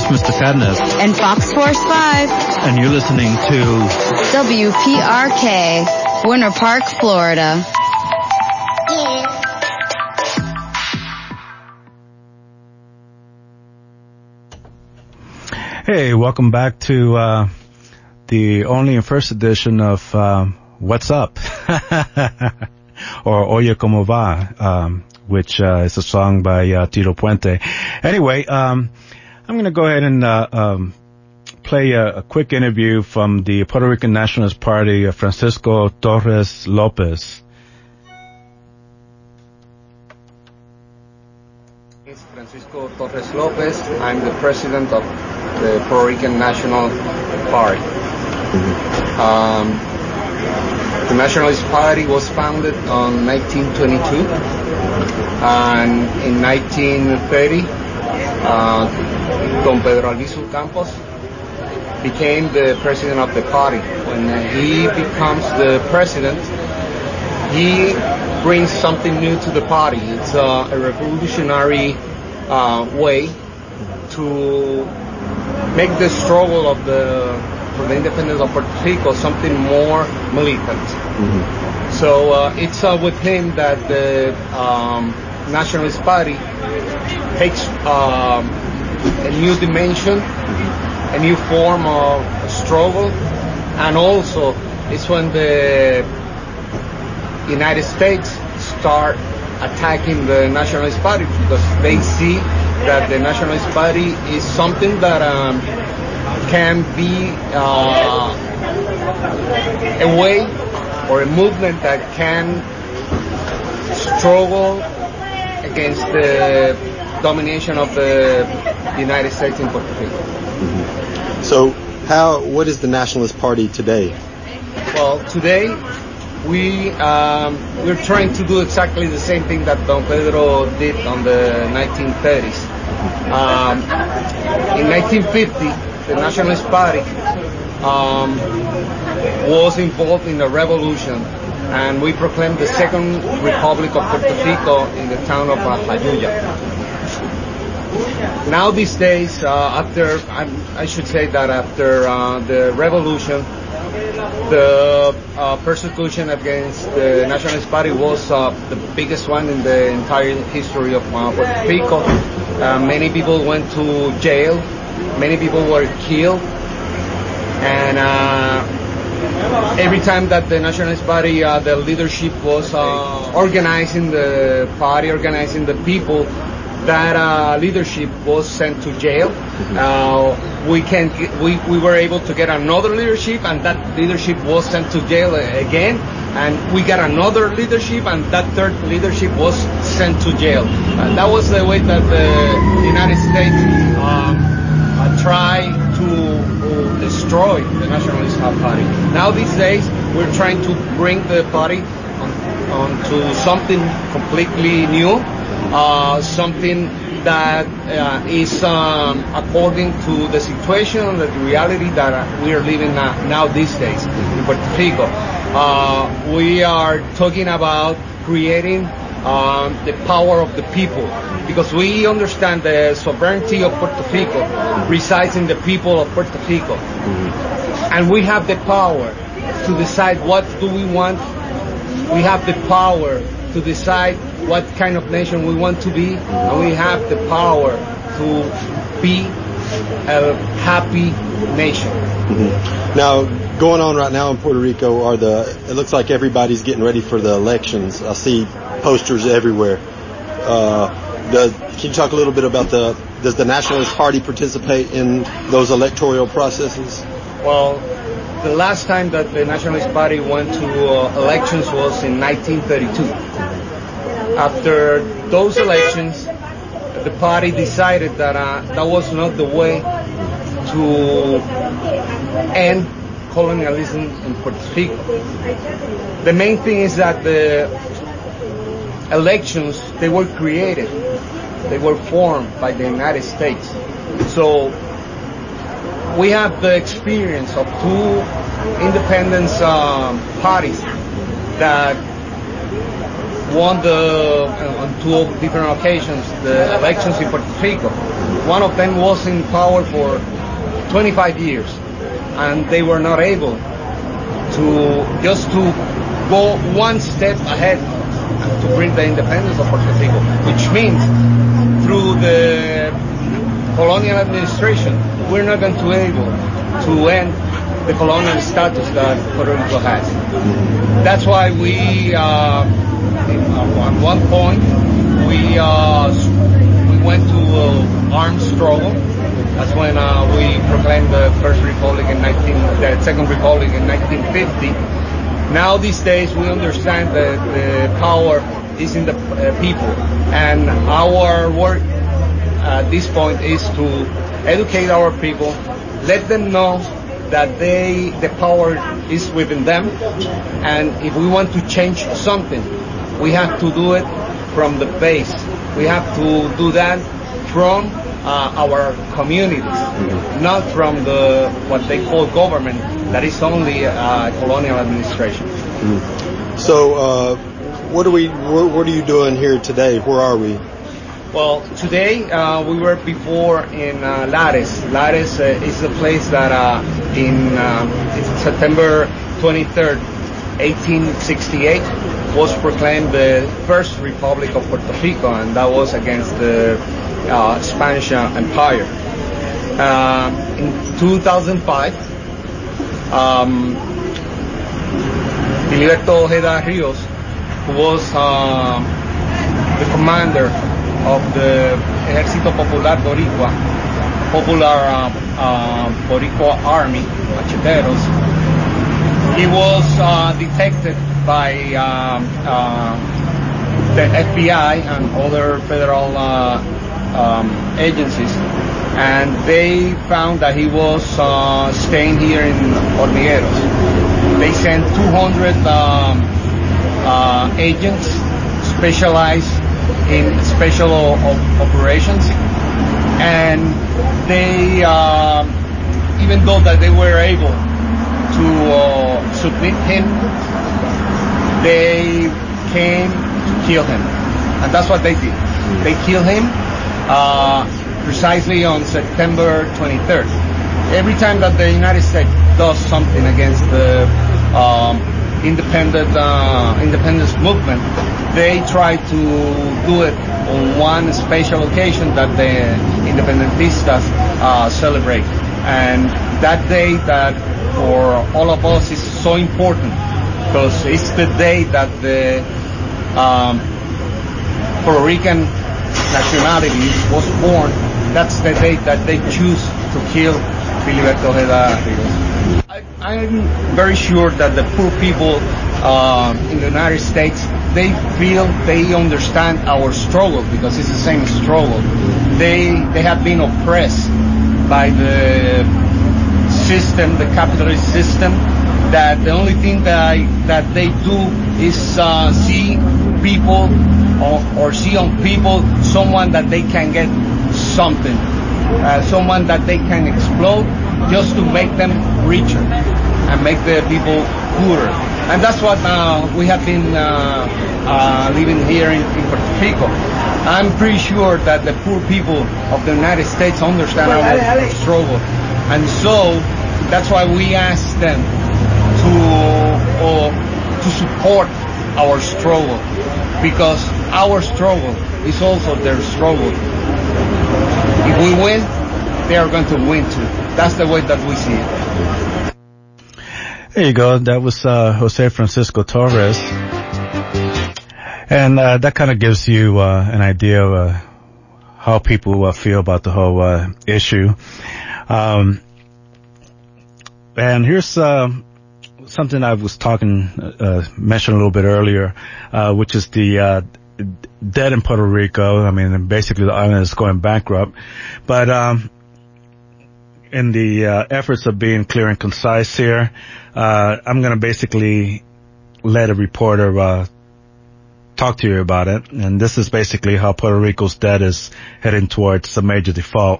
is Mr. Cadness. And Fox Force 5. And you're listening to WPRK, Winter Park, Florida. Hey, welcome back to the only and first edition of What's Up? Or Oye Como Va, which is a song by Tito Puente. Anyway, I'm going to go ahead and play a quick interview from the Puerto Rican Nationalist Party, Francisco Torres Lopez. It's Francisco Torres Lopez. I'm the president of the Puerto Rican National Party. The Nationalist Party was founded on 1922, and in 1930, Don Pedro Albizu Campos became the president of the party. When he becomes the president, he brings something new to the party. It's a revolutionary way to make the struggle for the independence of Puerto Rico something more militant. So it's with him that the Nationalist Party takes a new dimension, a new form of struggle, and also it's when the United States start attacking the Nationalist Party because they see that the Nationalist Party is something that can be a way or a movement that can struggle against the domination of the United States in Puerto Rico. So, what is the Nationalist Party today? Well, today we're trying to do exactly the same thing that Don Pedro did on the 1930s. In 1950, the Nationalist Party was involved in a revolution, and we proclaimed the Second Republic of Puerto Rico in the town of Jayuya. Now these days, after the revolution, the persecution against the Nationalist Party was the biggest one in the entire history of Puerto Rico. Many people went to jail, many people were killed, and every time that the Nationalist Party, the leadership was organizing the party, organizing the people, that leadership was sent to jail. We were able to get another leadership, and that leadership was sent to jail again, and we got another leadership, and that third leadership was sent to jail. That was the way that the United States tried to destroy the Nationalist Party. Now these days, we're trying to bring the party onto something completely new. Something that is according to the situation, the reality that we are living now these days in Puerto Rico. We are talking about creating the power of the people, because we understand the sovereignty of Puerto Rico resides in the people of Puerto Rico. And we have the power to decide what do we want. We have the power to decide what kind of nation we want to be, and we have the power to be a happy nation. Now, going on right now in Puerto Rico it looks like everybody's getting ready for the elections. I see posters everywhere. Can you talk a little bit about does the Nationalist Party participate in those electoral processes? Well, the last time that the Nationalist Party went to elections was in 1932. After those elections, the party decided that that was not the way to end colonialism in Puerto Rico. The main thing is that the elections, they were created, they were formed by the United States. So we have the experience of two independence parties that won on two different occasions the elections in Puerto Rico. One of them was in power for 25 years, and they were not able to go one step ahead to bring the independence of Puerto Rico, which means through the colonial administration, we're not going to be able to end the colonial status that Puerto Rico has. That's why we, at one point, we went to armed struggle. That's when we proclaimed the Second Republic in 1950. Now these days we understand that the power is in the people, and our work at this point is to educate our people, let them know that the power is within them, and if we want to change something, we have to do it from the base. We have to do that from our communities, not from what they call government, that is only colonial administration. So, what are you doing here today? Where are we? Well, today we were before in Lares. Lares is a place that it's September 23rd, 1868, was proclaimed the first Republic of Puerto Rico, and that was against the Spanish Empire. In 2005, Filiberto Ojeda Ríos, who was the commander of the Ejército Popular Boricua, Boricua Army, Macheteros. He was detected by the FBI and other federal agencies, and they found that he was staying here in Hormigueros. They sent 200 agents specialized in special operations, and they, even though that they were able to submit him, they came to kill him, and that's what they did. They killed him precisely on September 23rd. Every time that the United States does something against the independence movement, they try to do it on one special occasion that the independentistas celebrate. And that day that for all of us is so important, because it's the day that the Puerto Rican nationality was born. That's the day that they choose to kill Filiberto Ojeda Ríos. I'm very sure that the poor people in the United States, they understand our struggle, because it's the same struggle. They have been oppressed by the system, the capitalist system, that the only thing that they do is see people or see on people someone that they can get something, someone that they can exploit just to make them richer and make the people poorer. And that's what we have been living here in Puerto Rico. I'm pretty sure that the poor people of the United States understand our struggle. And so that's why we ask them to support our struggle, because our struggle is also their struggle. If we win, they are going to win too. That's the way that we see it. There you go. That was Jose Francisco Torres. And that kind of gives you an idea of how people feel about the whole issue. And here's something I was mentioned a little bit earlier, which is the debt in Puerto Rico. I mean, basically the island is going bankrupt. But in the efforts of being clear and concise here, I'm going to basically let a reporter talk to you about it. And this is basically how Puerto Rico's debt is heading towards a major default.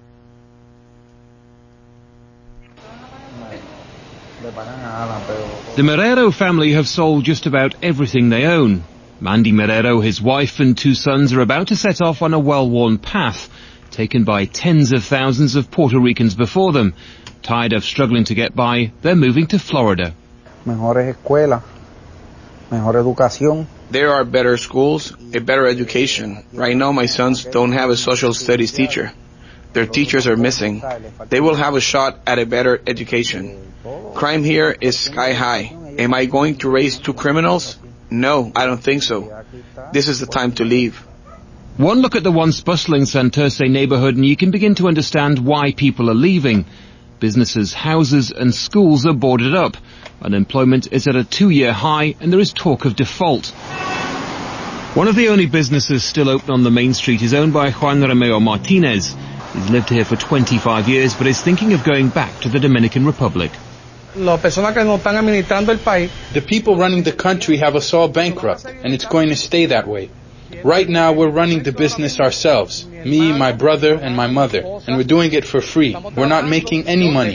Le pagan a Alan, pero The Marrero family have sold just about everything they own. Mandy Marrero, his wife and 2 sons are about to set off on a well-worn path, taken by tens of thousands of Puerto Ricans before them. Tired of struggling to get by, they're moving to Florida. Mejores escuelas, mejor educación. There are better schools, a better education. Right now my sons don't have a social studies teacher. Their teachers are missing. They will have a shot at a better education. Crime here is sky high. Am I going to raise 2 criminals? No, I don't think so. This is the time to leave. One look at the once bustling Santurce neighborhood and you can begin to understand why people are leaving. Businesses, houses and schools are boarded up. Unemployment is at a 2-year high and there is talk of default. One of the only businesses still open on the main street is owned by Juan Romeo Martinez. He's lived here for 25 years but is thinking of going back to the Dominican Republic. The people running the country have us all bankrupt, and it's going to stay that way. Right now we're running the business ourselves, me, my brother, and my mother, and we're doing it for free. We're not making any money.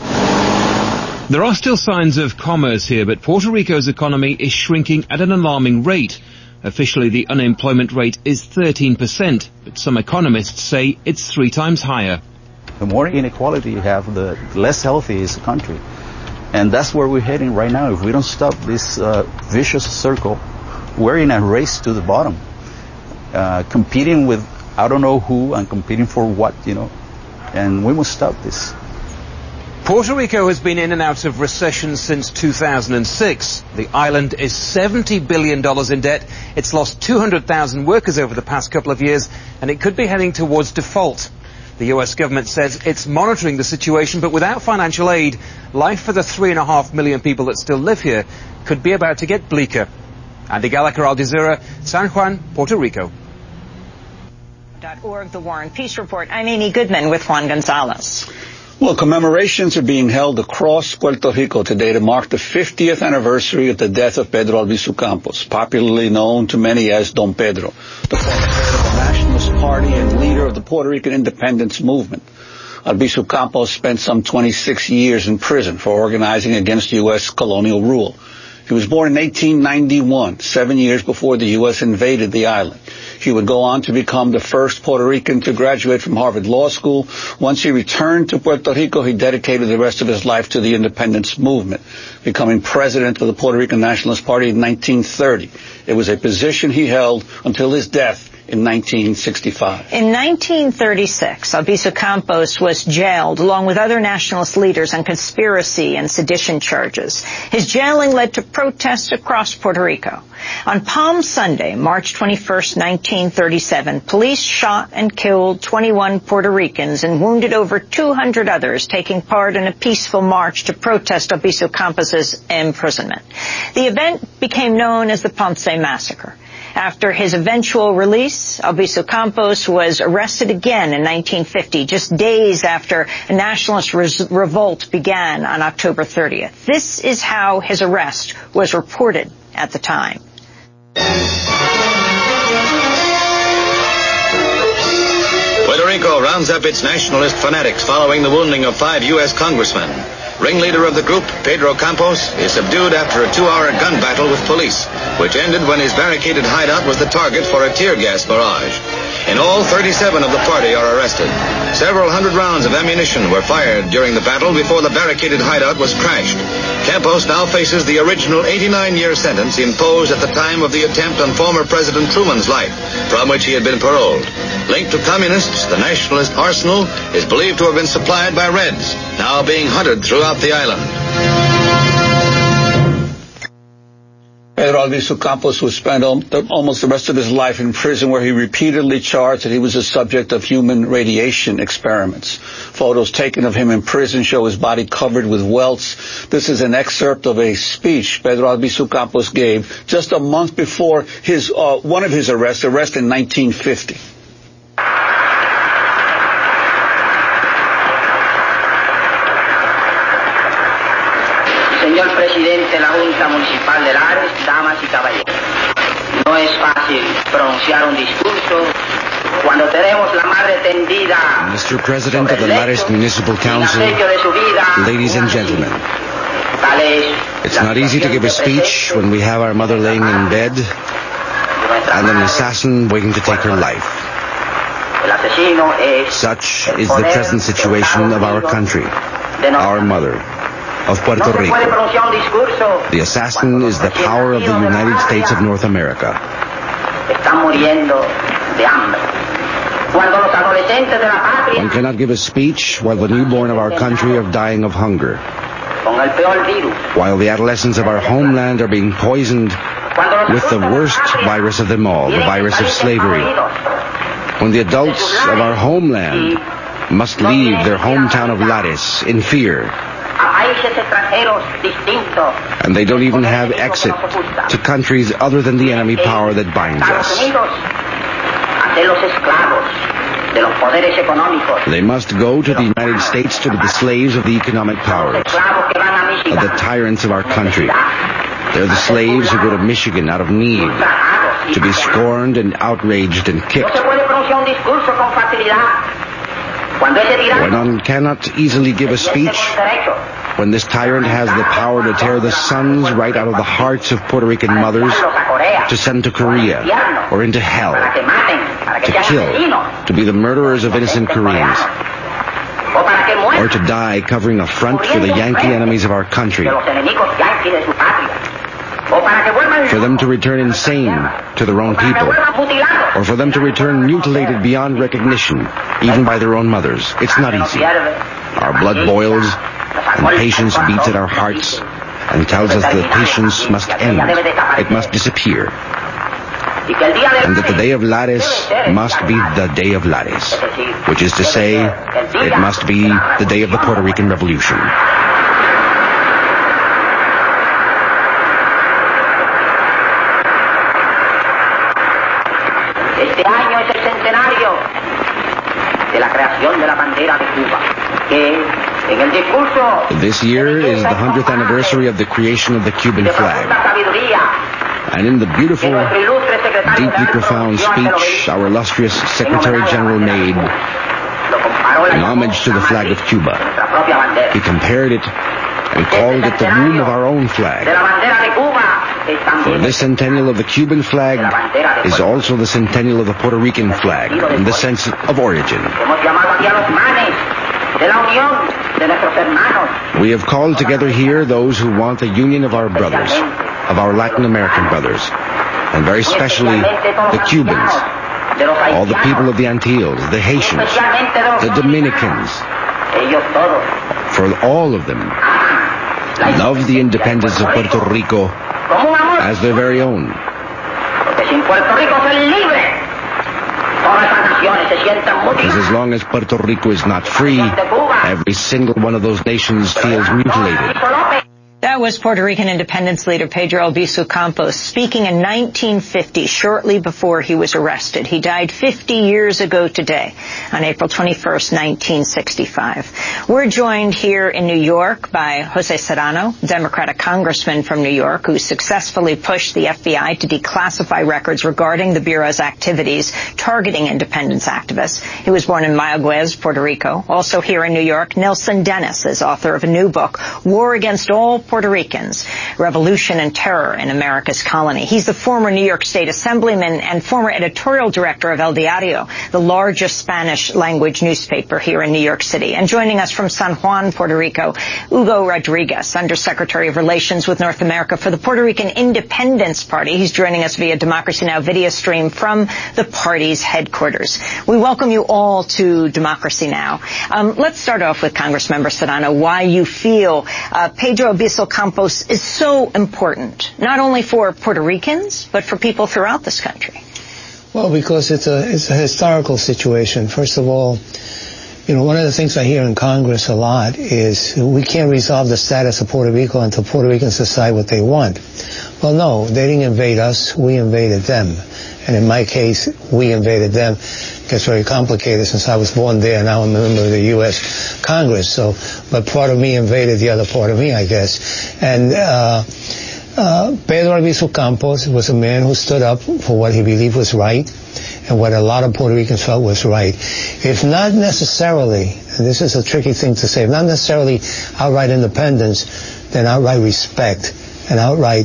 There are still signs of commerce here, but Puerto Rico's economy is shrinking at an alarming rate. Officially, the unemployment rate is 13%, but some economists say it's 3 times higher. The more inequality you have, the less healthy is the country. And that's where we're heading right now. If we don't stop this vicious circle, we're in a race to the bottom, competing with I don't know who and competing for what, and we must stop this. Puerto Rico has been in and out of recession since 2006. The island is $70 billion in debt. It's lost 200,000 workers over the past couple of years, and it could be heading towards default. The US government says it's monitoring the situation, but without financial aid, life for the 3.5 million people that still live here could be about to get bleaker. Andy Gallagher, Al Jazeera, San Juan, Puerto Rico. .org, the War and Peace Report. I'm Amy Goodman with Juan Gonzalez. Well, commemorations are being held across Puerto Rico today to mark the 50th anniversary of the death of Pedro Albizu Campos, popularly known to many as Don Pedro, the former head of the Nationalist Party and leader of the Puerto Rican independence movement. Albizu Campos spent some 26 years in prison for organizing against U.S. colonial rule. He was born in 1891, 7 years before the U.S. invaded the island. He would go on to become the first Puerto Rican to graduate from Harvard Law School. Once he returned to Puerto Rico, he dedicated the rest of his life to the independence movement, becoming president of the Puerto Rican Nationalist Party in 1930. It was a position he held until his death in 1965. In 1936, Albizu Campos was jailed along with other nationalist leaders on conspiracy and sedition charges. His jailing led to protests across Puerto Rico. On Palm Sunday, March 21st, 1937, police shot and killed 21 Puerto Ricans and wounded over 200 others, taking part in a peaceful march to protest Albizu Campos's imprisonment. The event became known as the Ponce Massacre. After his eventual release, Albizu Campos was arrested again in 1950, just days after a nationalist revolt began on October 30th. This is how his arrest was reported at the time. Puerto Rico rounds up its nationalist fanatics following the wounding of 5 U.S. congressmen. Ringleader of the group, Pedro Campos, is subdued after a 2-hour gun battle with police, which ended when his barricaded hideout was the target for a tear gas barrage. In all, 37 of the party are arrested. Several hundred rounds of ammunition were fired during the battle before the barricaded hideout was crashed. Campos now faces the original 89-year sentence imposed at the time of the attempt on former President Truman's life, from which he had been paroled. Linked to communists, the nationalist arsenal is believed to have been supplied by Reds, now being hunted throughout the island. Pedro Albizu Campos would spend almost the rest of his life in prison, where he repeatedly charged that he was the subject of human radiation experiments. Photos taken of him in prison show his body covered with welts. This is an excerpt of a speech Pedro Albizu Campos gave just a month before his one of his arrest in 1950. Señor presidente de la Junta Municipal de Lares, damas y caballeros, no es fácil pronunciar un discurso cuando tenemos la madre tendida. Mr. President of the Lares Municipal Council, ladies and gentlemen, It's not easy to give a speech when we have our mother laying in bed and an assassin waiting to take her life. Such is the present situation of our country, our mother, of Puerto Rico. The assassin is the power of the United States of North America. One cannot give a speech while the newborn of our country are dying of hunger, while the adolescents of our homeland are being poisoned with the worst virus of them all, the virus of slavery, when the adults of our homeland must leave their hometown of Lares in fear, and they don't even have exit to countries other than the enemy power that binds us. They must go to the United States to be the slaves of the economic powers, of the tyrants of our country. They're the slaves who go to Michigan out of need, to be scorned and outraged and kicked. When one cannot easily give a speech, when this tyrant has the power to tear the sons right out of the hearts of Puerto Rican mothers, to send to Korea or into hell, to kill, to be the murderers of innocent Koreans, or to die covering a front for the Yankee enemies of our country, for them to return insane to their own people, or for them to return mutilated beyond recognition, even by their own mothers. It's not easy. Our blood boils, and patience beats at our hearts, and tells us that patience must end. It must disappear. And that the day of Lares must be the day of Lares, which is to say, it must be the day of the Puerto Rican Revolution. This year is the 100th anniversary of the creation of the Cuban flag. And in the beautiful, deeply profound speech our illustrious Secretary General made in homage to the flag of Cuba, he compared it and called it the womb of our own flag. For this centennial of the Cuban flag is also the centennial of the Puerto Rican flag in the sense of origin. We have called together here those who want the union of our brothers, of our Latin American brothers, and very especially the Cubans, all the people of the Antilles, the Haitians, the Dominicans. For all of them love the independence of Puerto Rico as their very own. Because as long as Puerto Rico is not free, every single one of those nations feels mutilated. That was Puerto Rican independence leader Pedro Albizu Campos speaking in 1950, shortly before he was arrested. He died 50 years ago today, on April 21st, 1965. We're joined here in New York by Jose Serrano, Democratic congressman from New York, who successfully pushed the FBI to declassify records regarding the Bureau's activities targeting independence activists. He was born in Mayagüez, Puerto Rico. Also here in New York, Nelson Dennis is author of a new book, War Against All Puerto Ricans, Revolution and Terror in America's Colony. He's the former New York State Assemblyman and former editorial director of El Diario, the largest Spanish language newspaper here in New York City. And joining us from San Juan, Puerto Rico, Hugo Rodriguez, Undersecretary of Relations with North America for the Puerto Rican Independence Party. He's joining us via Democracy Now! Video stream from the party's headquarters. We welcome you all to Democracy Now! Let's start off with Congressmember Serrano, why you feel Pedro Albizu Campos is so important, not only for Puerto Ricans, but for people throughout this country. Well, because it's a historical situation. First of all, you know, one of the things I hear in Congress a lot is we can't resolve the status of Puerto Rico until Puerto Ricans decide what they want. Well, no, they didn't invade us, we invaded them. And in my case, we invaded them. It gets very complicated since I was born there, now I'm a member of the U.S. Congress. So, but part of me invaded the other part of me, I guess. And Pedro Albizu Campos was a man who stood up for what he believed was right and what a lot of Puerto Ricans felt was right. If not necessarily, and this is a tricky thing to say, not necessarily outright independence, than outright respect and outright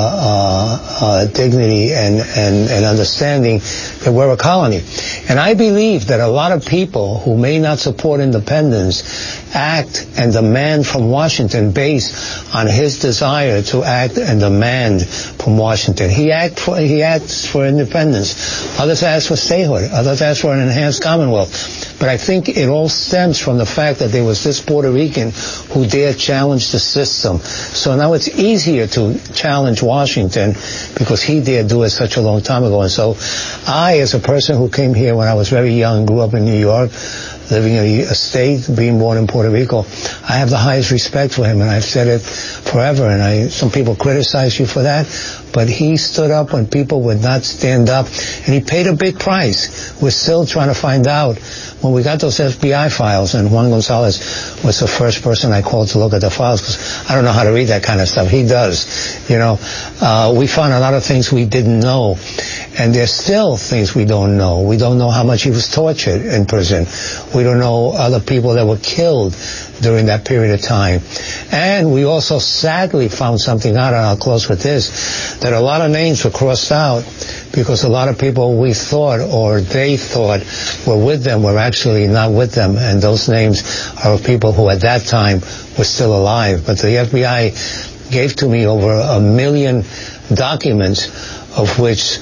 dignity and understanding that we're a colony. And I believe that a lot of people who may not support independence act and demand from Washington based on his desire to act and demand from Washington. He asks for independence. Others ask for statehood. Others ask for an enhanced Commonwealth. But I think it all stems from the fact that there was this Puerto Rican who dared challenge the system. So now it's easier to challenge Washington because he dared do it such a long time ago. And so I, as a person who came here when I was very young, grew up in New York, living in a state, being born in Puerto Rico, I have the highest respect for him, and I've said it forever. And some people criticize you for that, but he stood up when people would not stand up, and he paid a big price. We're still trying to find out. When we got those FBI files, and Juan Gonzalez was the first person I called to look at the files, because I don't know how to read that kind of stuff. He does. We found a lot of things we didn't know. And there's still things we don't know. We don't know how much he was tortured in prison. We don't know other people that were killed during that period of time. And we also sadly found something out, and I'll close with this, that a lot of names were crossed out because a lot of people we thought or they thought were with them were actually not with them. And those names are people who at that time were still alive. But the FBI gave to me over 1 million documents, of which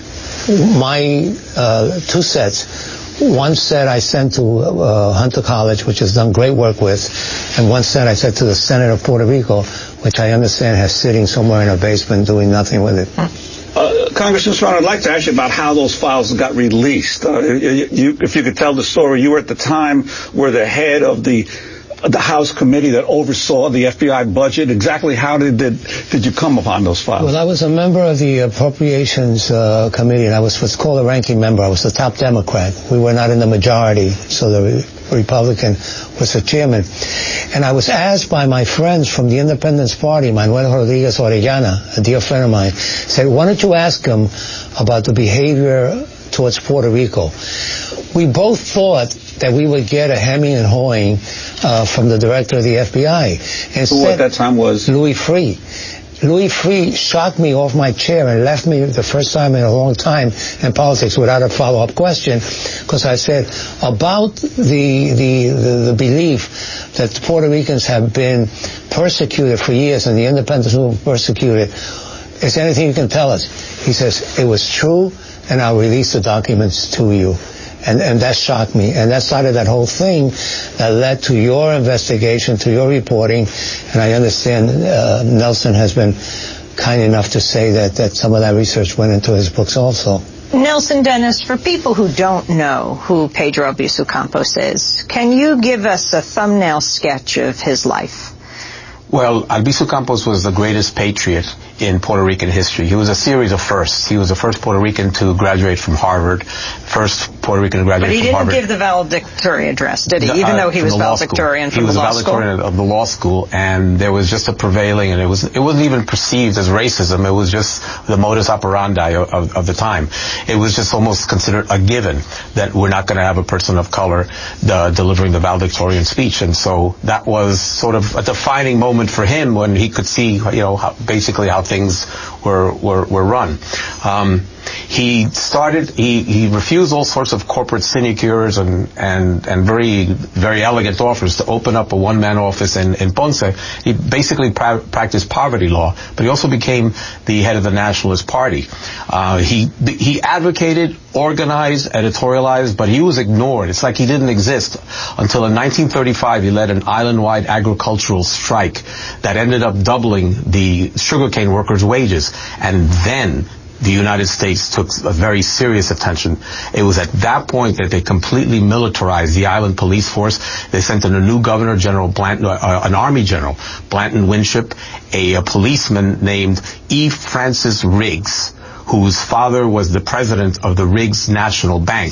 my 2 sets, one set I sent to Hunter College, which has done great work with, and one set I sent to the Senate of Puerto Rico, which I understand has sitting somewhere in a basement doing nothing with it. Congressman Serrano, I'd like to ask you about how those files got released. If you could tell the story, you were at the time were the head of the House committee that oversaw the FBI budget. Exactly how did you come upon those files? Well, I was a member of the Appropriations Committee, and I was what's called a ranking member. I was the top Democrat. We were not in the majority, so the Republican was the chairman. And I was asked by my friends from the Independence Party, Manuel Rodriguez Orellana, a dear friend of mine, said, why don't you ask him about the behavior towards Puerto Rico? We both thought that we would get a hemming and hawing from the director of the FBI. Who at that time was? Louis Freeh. Louis Freeh shocked me off my chair and left me the first time in a long time in politics without a follow-up question, because I said about the belief that the Puerto Ricans have been persecuted for years and the independents were persecuted. Is there anything you can tell us? He says, it was true, and I'll release the documents to you. And that shocked me. And that started that whole thing that led to your investigation, to your reporting. And I understand Nelson has been kind enough to say that some of that research went into his books also. Nelson Dennis, for people who don't know who Pedro Albizu Campos is, can you give us a thumbnail sketch of his life? Well, Albizu Campos was the greatest patriot in Puerto Rican history. He was a series of firsts. He was the first Puerto Rican to graduate from Harvard, first Puerto Rican to graduate from Harvard. But he didn't give the valedictorian address, did he? Even though he was valedictorian from the law school. He was valedictorian of the law school, and there was just a prevailing, and it wasn't even perceived as racism. It was just the modus operandi of the time. It was just almost considered a given that we're not going to have a person of color delivering the valedictorian speech, and so that was sort of a defining moment for him when he could see, basically how things were run. He refused all sorts of corporate sinecures and very, very elegant offers to open up a one-man office in Ponce. He basically practiced poverty law, but he also became the head of the Nationalist Party. He advocated, organized, editorialized, but he was ignored. It's like he didn't exist until in 1935 he led an island-wide agricultural strike that ended up doubling the sugarcane workers' wages, and then the United States took a very serious attention. It was at that point that they completely militarized the island police force. They sent in a new governor, General Blanton, an army general, Blanton Winship, a policeman named E. Francis Riggs, whose father was the president of the Riggs National Bank,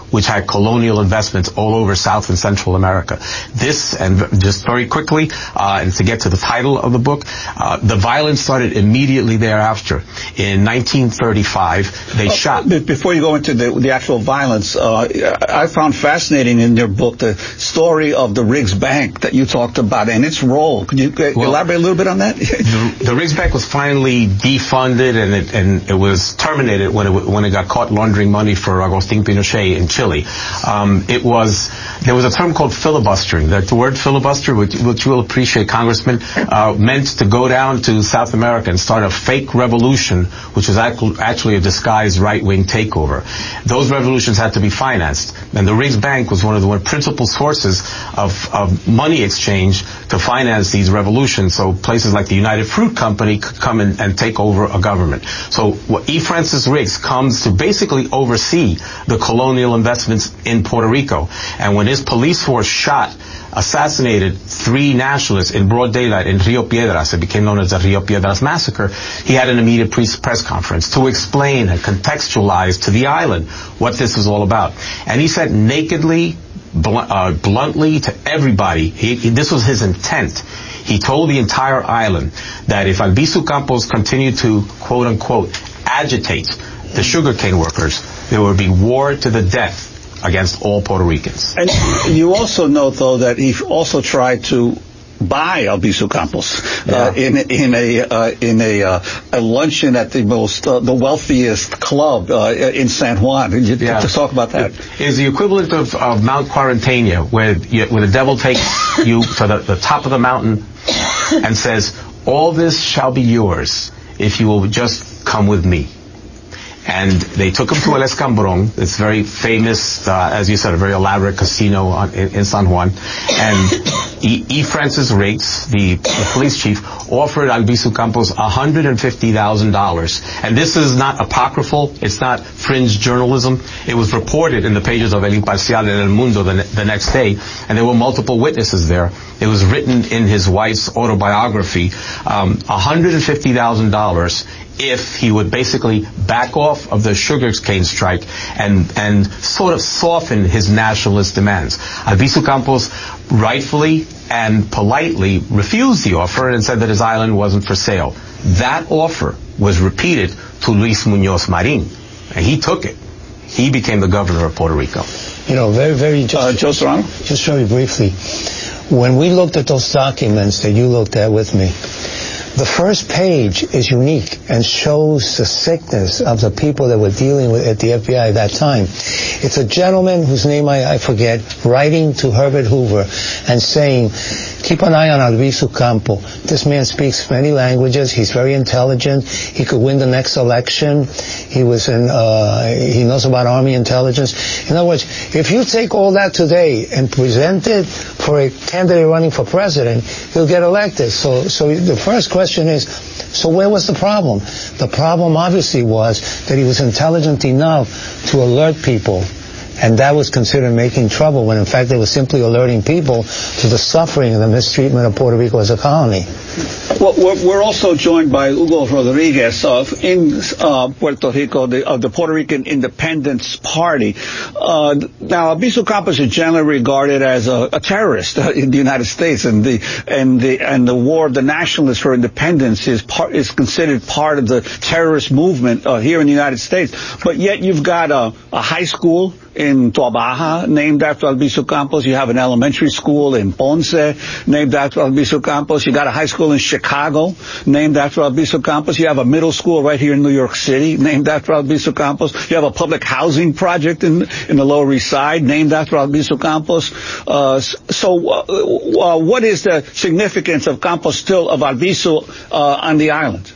which had colonial investments all over South and Central America. This, and just very quickly, and to get to the title of the book, the violence started immediately thereafter. In 1935, they shot. Before you go into the actual violence, I found fascinating in your book the story of the Riggs Bank that you talked about and its role. Could you elaborate a little bit on that? The Riggs Bank was finally defunded, and it was terminated when it got caught laundering money for Agustín Pinochet in Chile. There was a term called filibustering. The word filibuster, which you will appreciate, Congressman, meant to go down to South America and start a fake revolution, which was actually a disguised right-wing takeover. Those revolutions had to be financed, and the Riggs Bank was one of the principal sources of money exchange to finance these revolutions. So places like the United Fruit Company could come in and take over a government. So E. Francis Riggs comes to basically oversee the colonial investments in Puerto Rico. And when his police force assassinated 3 nationalists in broad daylight in Rio Piedras, it became known as the Rio Piedras Massacre, he had an immediate press conference to explain and contextualize to the island what this was all about. And he said nakedly, bluntly to everybody, this was his intent. He told the entire island that if Albizu Campos continued to, quote unquote, agitate the sugarcane workers, there would be war to the death against all Puerto Ricans. And you also note, though, that he also tried to buy Albizu Campos in a luncheon at the wealthiest club in San Juan. Did you talk about that? It is the equivalent of Mount Quarantania, where the devil takes you to the top of the mountain and says, all this shall be yours if you will just come with me. And they took him to El Escambron, this very famous, as you said, a very elaborate casino in San Juan. And E. Francis Riggs, the police chief, offered Albizu Campos $150,000. And this is not apocryphal. It's not fringe journalism. It was reported in the pages of El Imparcial and El Mundo the next day. And there were multiple witnesses there. It was written in his wife's autobiography, $150,000 if he would basically back off of the sugarcane strike and sort of soften his nationalist demands. Albizu Campos rightfully and politely refused the offer and said that his island wasn't for sale. That offer was repeated to Luis Muñoz Marín, and he took it. He became the governor of Puerto Rico. Joe Serrano? Just very briefly, when we looked at those documents that you looked at with me, the first page is unique and shows the sickness of the people that were dealing with at the FBI at that time. It's a gentleman whose name I forget, writing to Herbert Hoover and saying, keep an eye on Albizu Campo. This man speaks many languages. He's very intelligent. He could win the next election. He knows about Army intelligence. In other words, if you take all that today and present it for a candidate running for president, he'll get elected. So the first question is, so where was the problem? The problem obviously was that he was intelligent enough to alert people, and that was considered making trouble, when in fact they were simply alerting people to the suffering and the mistreatment of Puerto Rico as a colony. Well, we're also joined by Hugo Rodriguez in Puerto Rico, of the Puerto Rican Independence Party. Now, Albizu Campos is generally regarded as a terrorist in the United States, and the war, the nationalists for independence, is considered part of the terrorist movement here in the United States. But yet, you've got a high school in Tuabaja named after Albizu Campos. You have an elementary school in Ponce named after Albizu Campos. You got a high school in Chicago named after Albizu Campos. You have a middle school right here in New York City named after Albizu Campos. You have a public housing project in the Lower East Side named after Albizu Campos. What is the significance of Albizu on the island?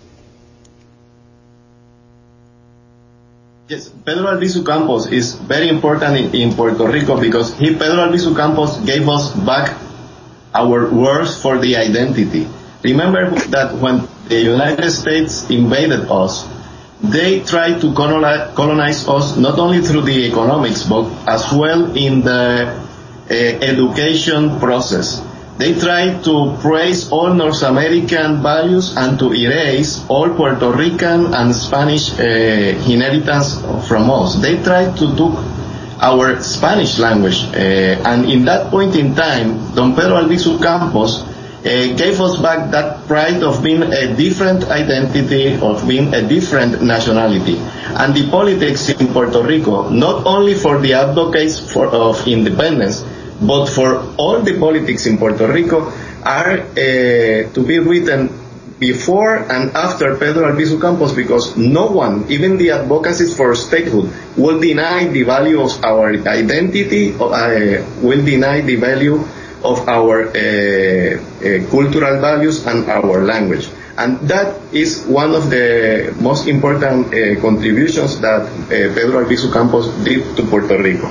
Yes, Pedro Albizu Campos is very important in Puerto Rico because Pedro Albizu Campos gave us back our words for the identity. Remember that when the United States invaded us, they tried to colonize us not only through the economics, but as well in the education process. They tried to praise all North American values and to erase all Puerto Rican and Spanish inheritance from us. They tried to our Spanish language. And in that point in time, Don Pedro Albizu Campos gave us back that pride of being a different identity, of being a different nationality. And the politics in Puerto Rico, not only for the advocates of independence, but for all the politics in Puerto Rico, are to be written before and after Pedro Albizu Campos, because no one, even the advocacies for statehood, will deny the value of our identity, will deny the value of our cultural values and our language. And that is one of the most important contributions that Pedro Albizu Campos did to Puerto Rico.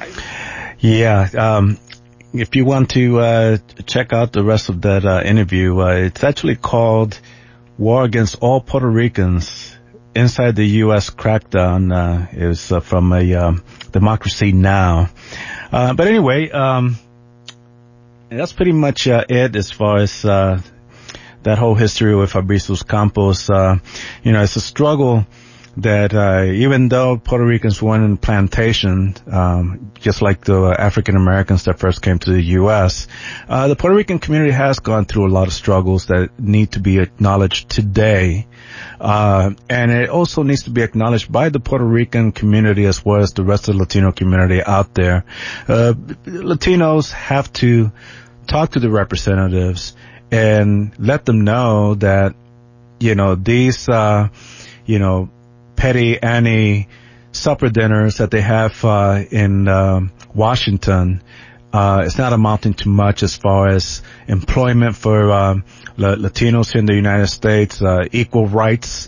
Yeah, if you want to check out the rest of that interview, it's actually called War Against All Puerto Ricans Inside the U.S. Crackdown. It was from a Democracy Now! But anyway, that's pretty much it as far as that whole history with Albizu Campos. It's a struggle that even though Puerto Ricans weren't in plantation, just like the African Americans that first came to the U.S., the Puerto Rican community has gone through a lot of struggles that need to be acknowledged today. And it also needs to be acknowledged by the Puerto Rican community as well as the rest of the Latino community out there. Latinos have to talk to the representatives and let them know that, these, petty Annie supper dinners that they have in Washington it's not amounting to much as far as employment for Latinos here in the United States, equal rights,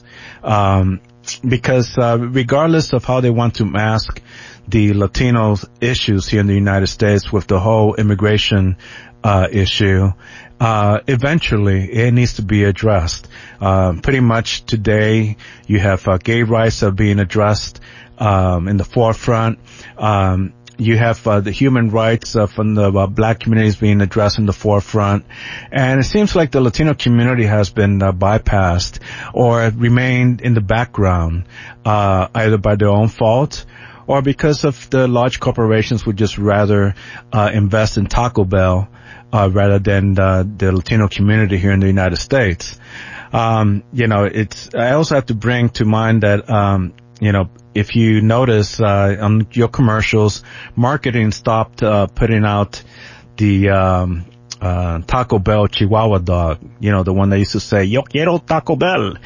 because regardless of how they want to mask the Latinos issues here in the United States with the whole immigration issue, eventually it needs to be addressed. Pretty much today you have gay rights are being addressed in the forefront. You have the human rights from the black communities being addressed in the forefront. And it seems like the Latino community has been bypassed or remained in the background, either by their own fault or because of the large corporations would just rather invest in Taco Bell rather than the Latino community here in the United States. I also have to bring to mind that, if you notice on your commercials, marketing stopped putting out the Taco Bell Chihuahua dog, the one that used to say, "Yo quiero Taco Bell,"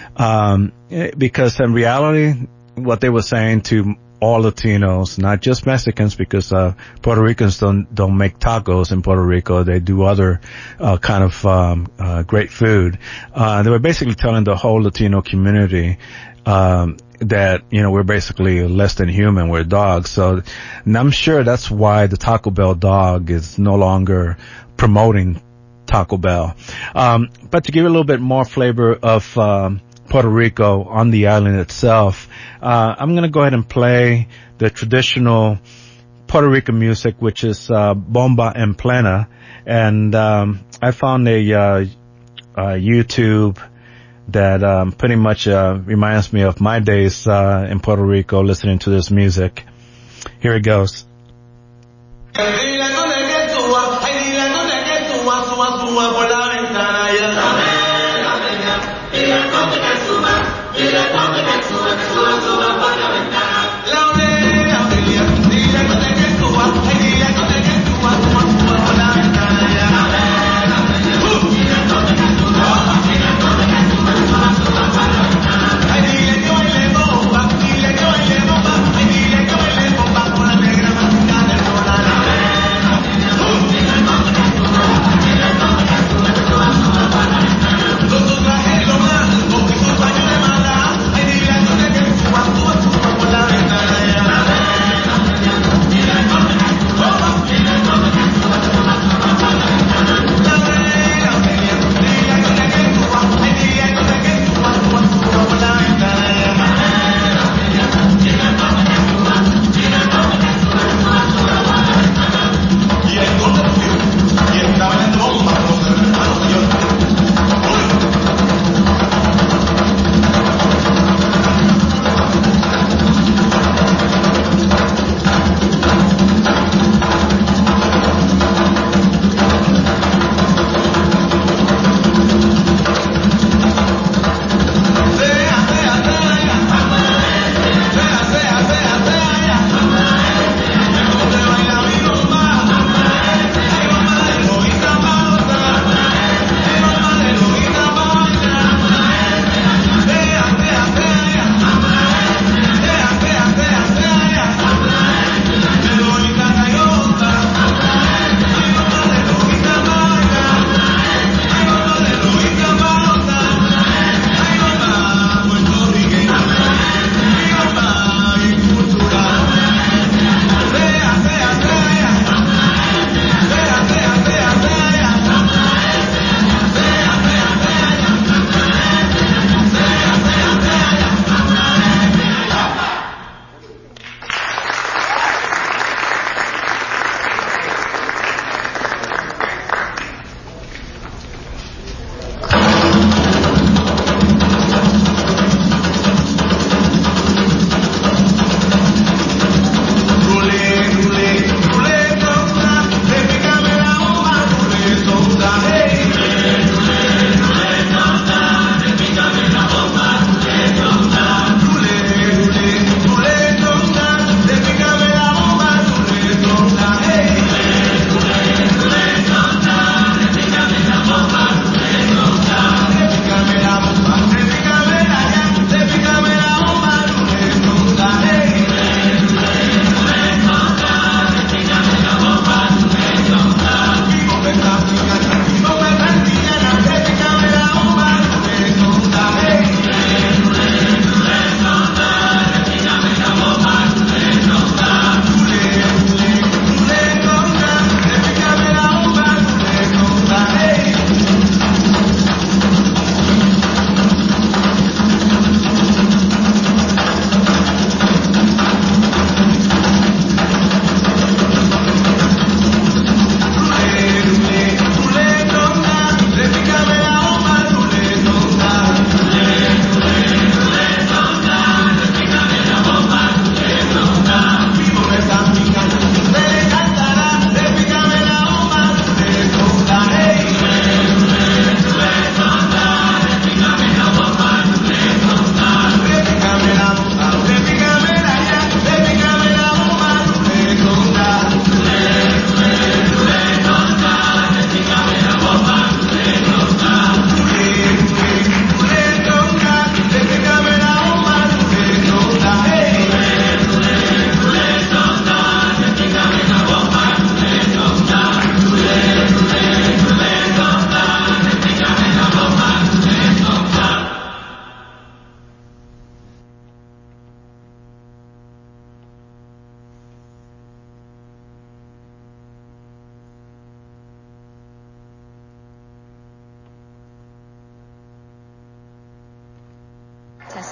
because in reality, what they were saying to all Latinos, not just Mexicans, because Puerto Ricans don't make tacos in Puerto Rico. They do other kind of great food. They were basically telling the whole Latino community that, we're basically less than human, we're dogs. So, and I'm sure that's why the Taco Bell dog is no longer promoting Taco Bell. But to give you a little bit more flavor of Puerto Rico on the island itself, I'm going to go ahead and play the traditional Puerto Rican music, which is Bomba en Plena. And I found a YouTube that pretty much reminds me of my days in Puerto Rico listening to this music. Here it goes.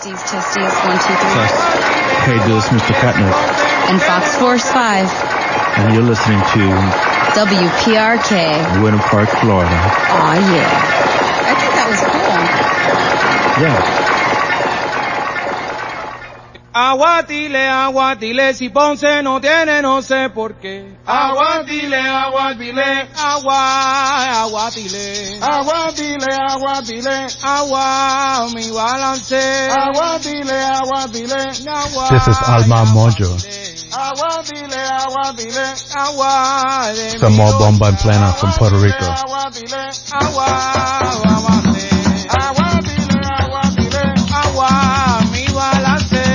Testes, 1, 2, 3. Hey, this is Mr. Katner. And Fox Force 5. And you're listening to WPRK. Winter Park, Florida. Aw, yeah. I think that was cool. Yeah. Aguatile, si Ponce no tiene, no sé por qué. Aguatile, aguatile, agua, mi balance. Aguatile, This is Alma Mojo. Agua. Samoa Bomba en Plena from Puerto Rico. Agua, mi balance.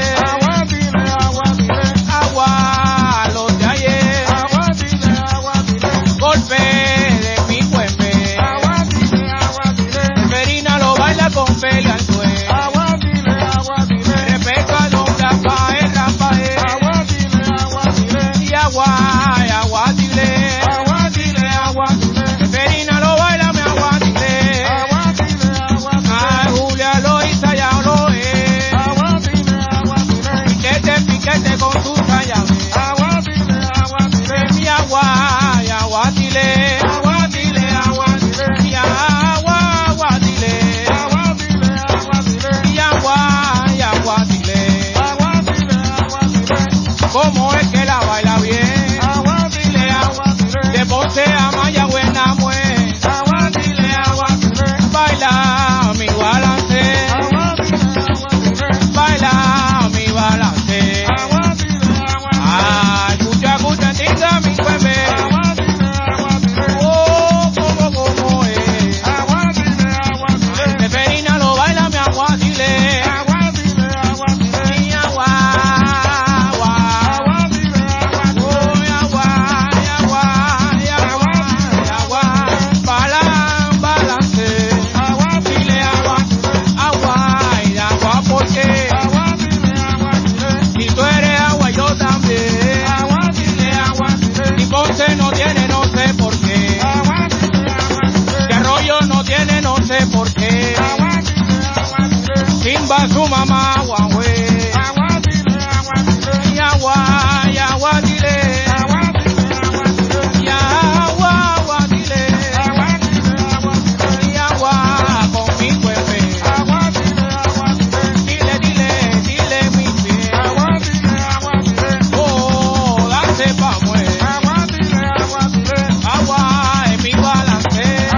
Golpe de mi cuembe. Severina lo baila con pelo al suelo. Rebeca dobla Rafael. Y aguatile. Severina lo baila, me aguatile. Ay, Julia Loisa ya lo es. Piquete con su sayame. Mi aguatile. ¿Cómo es que la baila bien? De Ponce a Mayagüez, Namuez. Baila mi balance. Baila mi balance. Ah, escucha, tinga mi cuembe. Oh, cómo es. Severina lo baila mi aguatile. Mi agua. No tiene, no sé por qué. Que Arroyo no tiene, no sé por qué. Simba su mamá, guagüe. Y aguatile. Y aguatile. Y agua con mi cuerpe. Dile mi pie. Oh, dance pa' muer. Agua en mi balance.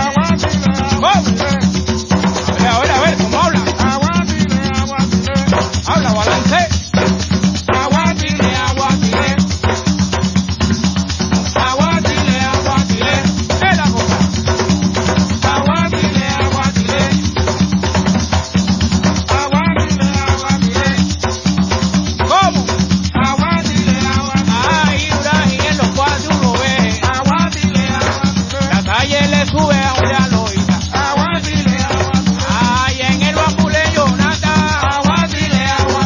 A ver, ¿cómo habla? Habla balance. Aguatile. Es la cosa. Aguatile. ¿Cómo? Ay, Uraji en los cuadros uno ve. La calle le sube a una loita. Ay, en el bambuleyo nata. Aguatile.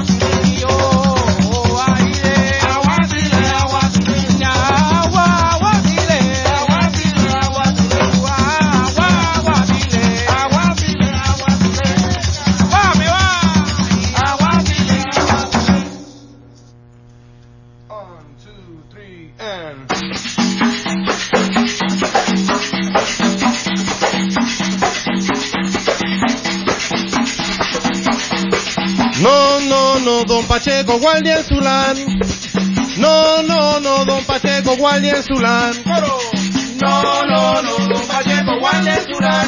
Me va. One, two, three, and... No, don Pacheco, guardia en Zulán. No, don Pacheco, guardia en Zulán. No, don Pacheco, guardia en Zulán.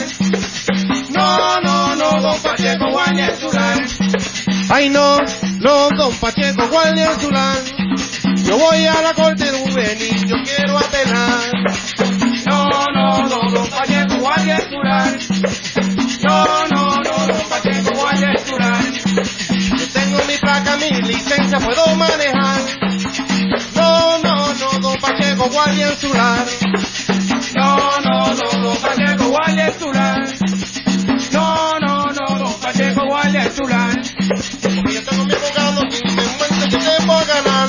No, don Pacheco, guardia en Zulán. Ay, no, don Pacheco, guardia en Zulán. Yo voy a la corte juvenil, yo quiero apelar. No, don Pacheco, guardia en Zulán. No, don Pacheco, guardia en Zulán. Yo tengo mi placa, mi licencia, puedo manejar. No, don Pacheco, guardia en Zulán. No, don Pacheco, guardia en Zulán. No, don Pacheco, guardia en Zulán. Porque yo tengo mi abogado, que me muestre que te puedo ganar.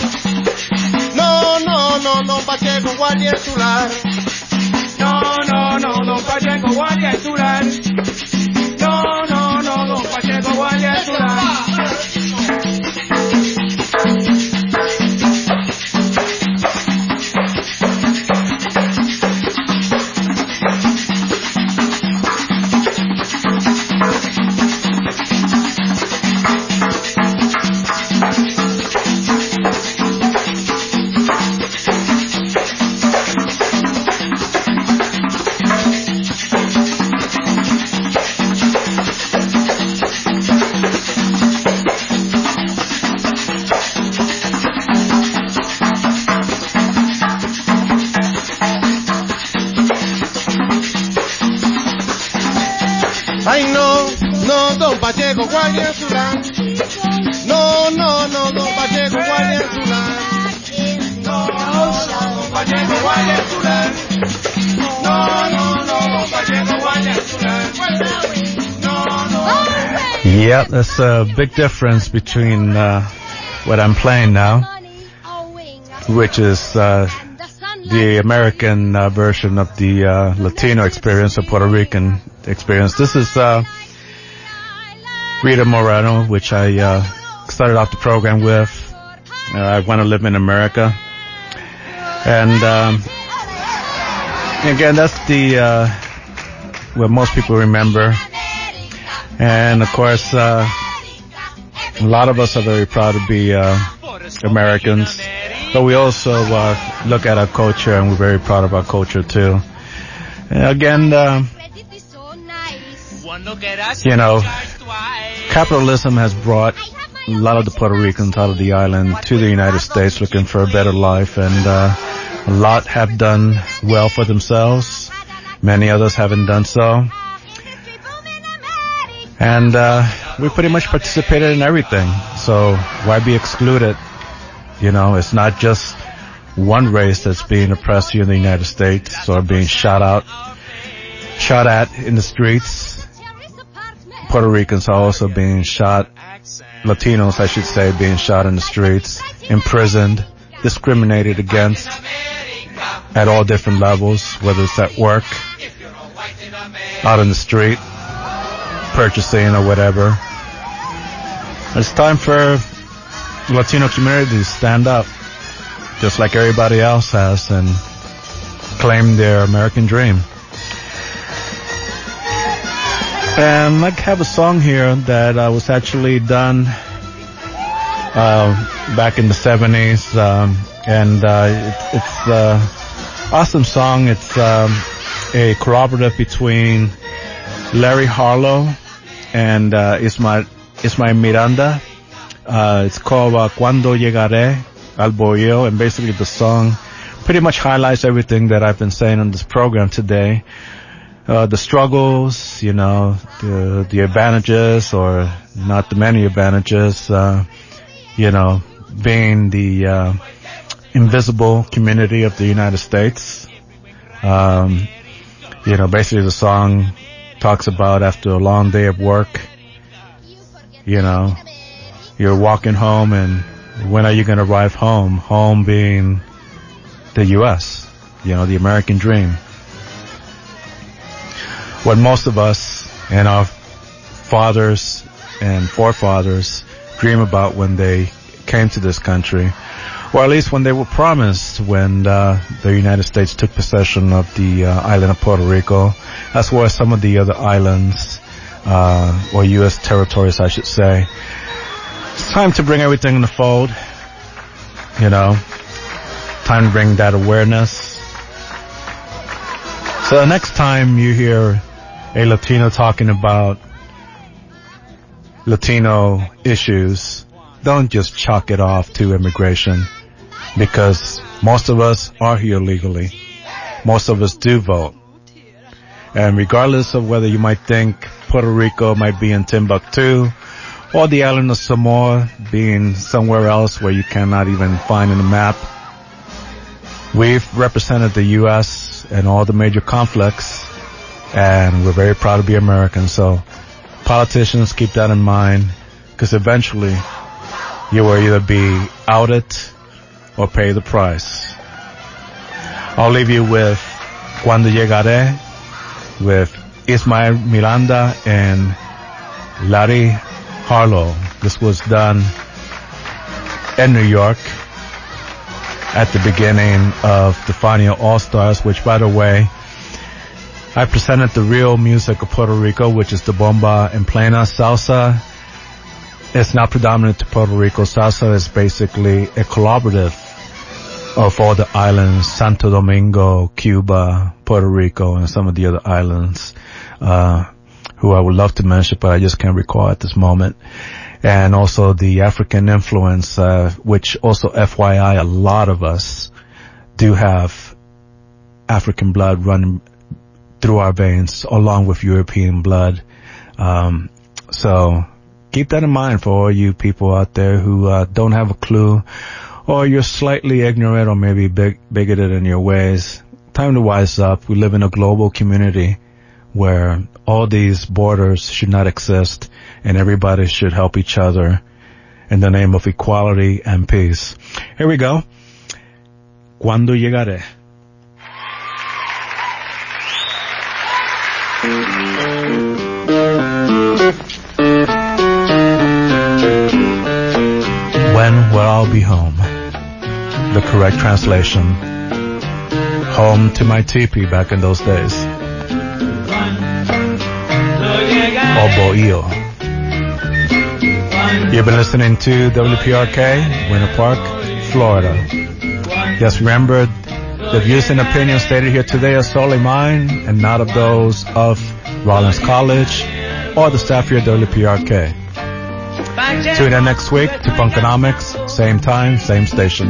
No, don Pacheco, guardia en Zulán. No, don Pacheco, guardia en Zulán. No, don Pacheco, guardia en Zulán. Pacheco, Guardia Zulán. No, no, no, don Pacheco, Guardia Zulán. No, no, no, don Pacheco, Guardia Zulán. No, no, no, don Pacheco, Guardia Zulán. No, no. Yeah, there's a big difference between what I'm playing now, which is the American version of the Latino experience, the Puerto Rican experience. This is Rita Moreno, which I started off the program with. I Want to Live in America. And again, that's the what most people remember. And of course, a lot of us are very proud to be Americans, but we also look at our culture, and we're very proud of our culture too. And again, capitalism has brought a lot of the Puerto Ricans out of the island to the United States looking for a better life, and a lot have done well for themselves. Many others haven't done so. And we pretty much participated in everything, so why be excluded? You know, it's not just one race that's being oppressed here in the United States or being shot at in the streets. Puerto Ricans are also being shot, Latinos I should say, being shot in the streets, imprisoned, discriminated against at all different levels, whether it's at work, out in the street, purchasing or whatever. It's time for the Latino community to stand up, just like everybody else has, and claim their American dream. And I have a song here that was actually done back in the 70s, and it's an awesome song. It's a collaborative between Larry Harlow and Ismael Miranda. It's called Cuando Llegaré al Bohío, and basically the song pretty much highlights everything that I've been saying on this program today. The struggles, you know, the advantages, or not the many advantages, you know, being the invisible community of the United States. You know, basically the song talks about after a long day of work, you know, you're walking home, and when are you going to arrive home? Home being the U.S., you know, the American dream. What most of us and our fathers and forefathers dream about when they came to this country, or at least when they were promised when the United States took possession of the island of Puerto Rico, as well as some of the other islands, or U.S. territories, I should say. It's time to bring everything in the fold, you know, time to bring that awareness. So the next time you hear a Latino talking about Latino issues, don't just chalk it off to immigration, because most of us are here legally. Most of us do vote. And regardless of whether you might think Puerto Rico might be in Timbuktu, or the island of Samoa being somewhere else where you cannot even find in the map, we've represented the U.S. in all the major conflicts, and we're very proud to be Americans. So politicians, keep that in mind, because eventually you will either be outed or pay the price. I'll leave you with Cuando Llegaré with Ismael Miranda and Larry Harlow. This was done in New York at the beginning of the Fania All-Stars, which, by the way, I presented the real music of Puerto Rico, which is the bomba and plena salsa. It's not predominant to Puerto Rico. Salsa is basically a collaborative of all the islands, Santo Domingo, Cuba, Puerto Rico, and some of the other islands, who I would love to mention, but I just can't recall at this moment. And also the African influence, which also, FYI, a lot of us do have African blood running through our veins, along with European blood. So keep that in mind for all you people out there who don't have a clue, or you're slightly ignorant or maybe bigoted in your ways. Time to wise up. We live in a global community where all these borders should not exist, and everybody should help each other in the name of equality and peace. Here we go. Cuando llegaré. When will I be home? The correct translation. Home to my teepee back in those days. O Bohío. You've been listening to WPRK, Winter Park, Florida. Yes, remember, the views and opinions stated here today are solely mine and not of those of Rollins College or the staff here at WPRK. Tune in next week to Punkonomics, same time, same station.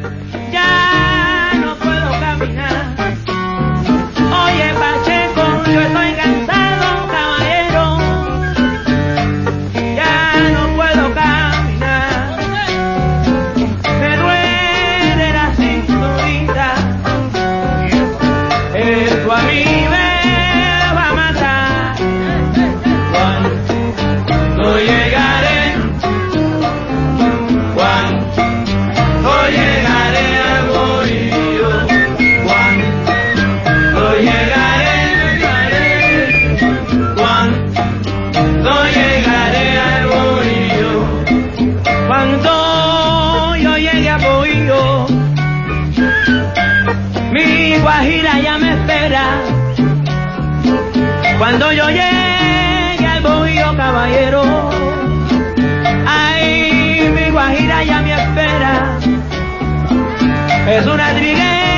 Cuando yo llegue al Bohío, caballero, ay, mi guajira ya me espera. Es una triguera